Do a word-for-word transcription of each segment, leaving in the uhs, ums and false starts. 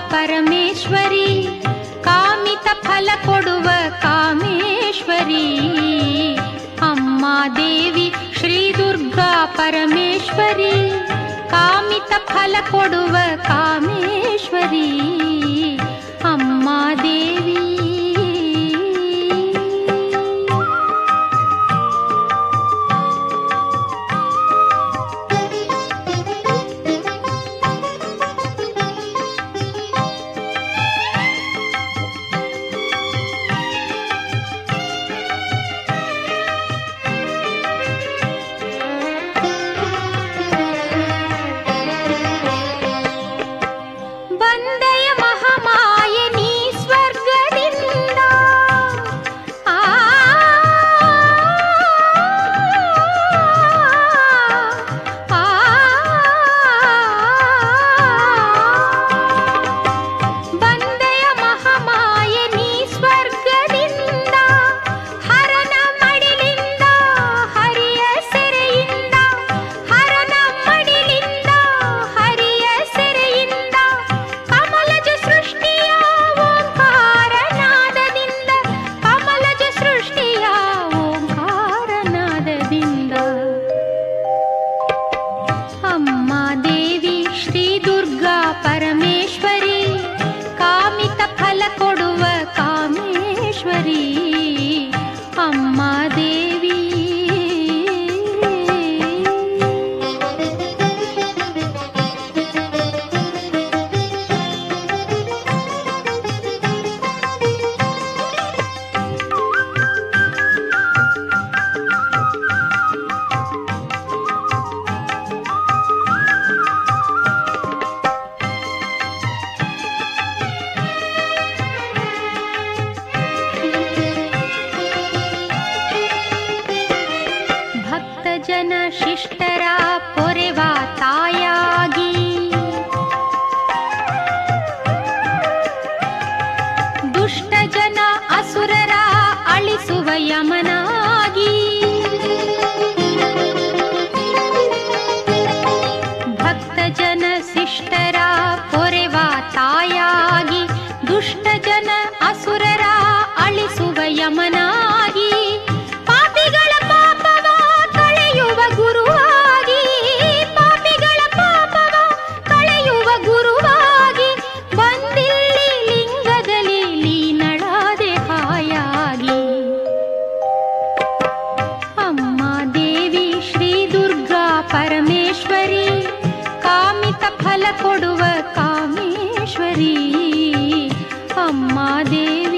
ಪರಮೇಶ್ವರಿ, ಕಾಮಿತ ಫಲ ಕೊಡುವ ಕಾಮೇಶ್ವರಿ. ಅಮ್ಮ ದೇವಿ ಶ್ರೀ ದುರ್ಗಾ ಪರಮೇಶ್ವರಿ, ಕಾಮಿತ ಫಲ ಕೊಡುವ ಕಾಮೇಶ್ವರಿ. ಅಮ್ಮ ದೇವಿ ಜನ ಶಿಷ್ಟರ ಪೊರೆವ ತಾಯಾಗಿ, ದುಷ್ಟ ಜನ ಅಸುರರ ಅಳಿಸುವ ಯಮನಾಗಿ, ಭಕ್ತ ಜನ ಶಿಷ್ಟರ ಪೊರೆವ ತಾಯಾಗಿ, ದುಷ್ಟ ಜನ ಅಸುರರ ಅಳಿಸುವ ಯಮನಾಗಿ, ಪಾಪಿಗಳ ಪಾಪವ ಕಳೆಯುವ ಗುರುವಾಗಿ, ಪಾಪಿಗಳ ಪಾಪವ ಕಳೆಯುವ ಗುರುವಾಗಿ, ಬಂದಿಲ್ಲಿ ಲಿಂಗದಲ್ಲಿ ಲೀನಳಾದೆ ಹಾಯಾಗಿ. ಅಮ್ಮ ದೇವಿ ಶ್ರೀ ದುರ್ಗಾ ಪರಮೇಶ್ವರಿ, ಕಾಮಿತ ಫಲ ಕೊಡುವ ಕಾಮೇಶ್ವರಿ. ಅಮ್ಮ ದೇವಿ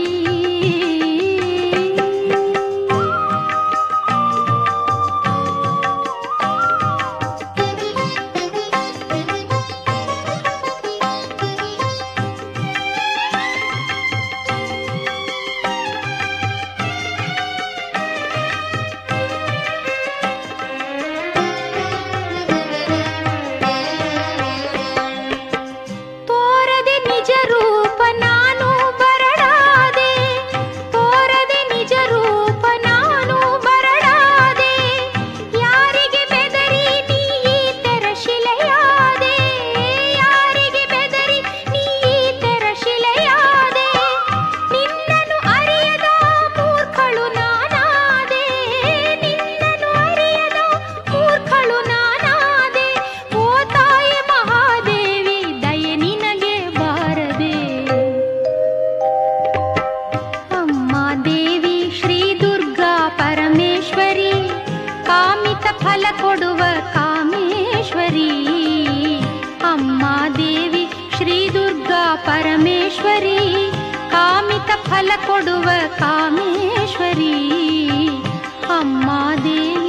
ಫಲ ಕೊಡುವ ಕಾಮೇಶ್ವರಿ. ಅಮ್ಮ ದೇವಿ ಶ್ರೀ ದುರ್ಗಾ ಪರಮೇಶ್ವರಿ, ಕಾಮಿತ ಫಲ ಕೊಡುವ ಕಾಮೇಶ್ವರಿ. ಅಮ್ಮ ದೇವಿ